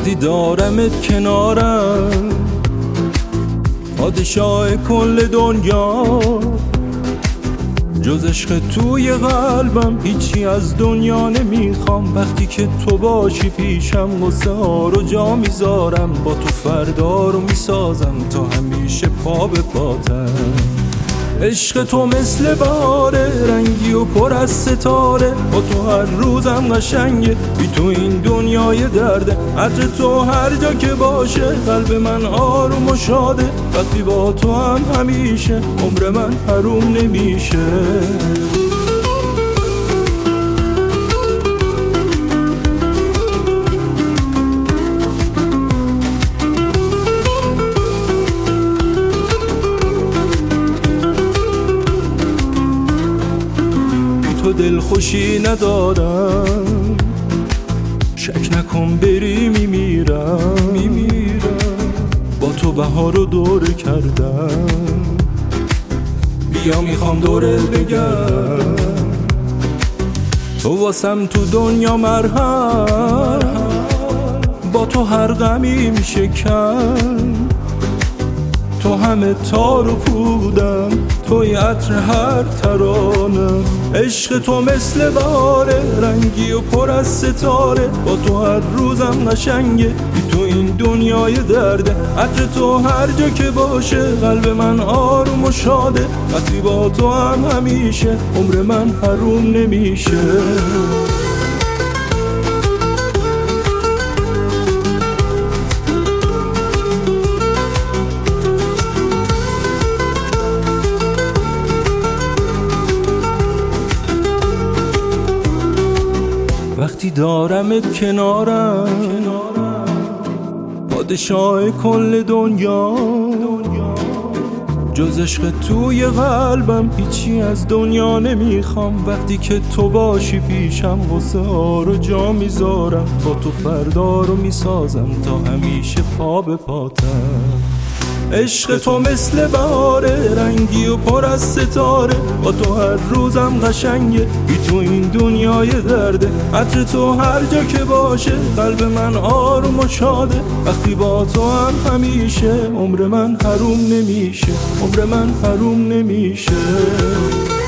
وقتی دارمت کنارم، پادشاه کل دنیا، جز عشق توی قلبم هیچی از دنیا نمیخوام. وقتی که تو باشی پیشم غصه ها رو جا میذارم، با تو فردا رو میسازم تا همیشه پا به پاتم. عشق تو مثل بهاره، رنگی و پر از ستاره، با تو هر روزم قشنگه، بی تو این دنیای درده. عطر تو هر جا که باشه قلب من آروم و شاده، وقتی با تو هم همیشه عمر من حروم نمیشه. تو دل خوشی ندارم، شک نکن بری میمیرم. با تو بهار رو دوره کردم، بیا میخوام دوره بگم. تو واسم تو دنیا مرهم، با تو هر غمی میشه کم. تو همه تار و پودم، توی عطر هر ترانم. عشق تو مثل بهاره، رنگی و پر از ستاره، با تو هر روزم قشنگه، بی تو این دنیای درده. عطر تو هر جا که باشه قلب من آروم و شاده، وقتی با تو هم همیشه عمر من حروم نمیشه. وقتی دارمت کنارم، پادشاه کل دنیا، جز عشق توی قلبم هیچی از دنیا نمیخوام. وقتی که تو باشی پیشم غصه ها رو جا میذارم، با تو فردا رو میسازم تا همیشه پا به پاتم. عشق تو مثل بهاره، رنگی و پر از ستاره، با تو هر روزم قشنگه، بی تو این دنیای درده. عطر تو هر جا که باشه قلب من آروم و شاده، وقتی با تو هم همیشه عمر من حروم نمیشه، عمر من حروم نمیشه.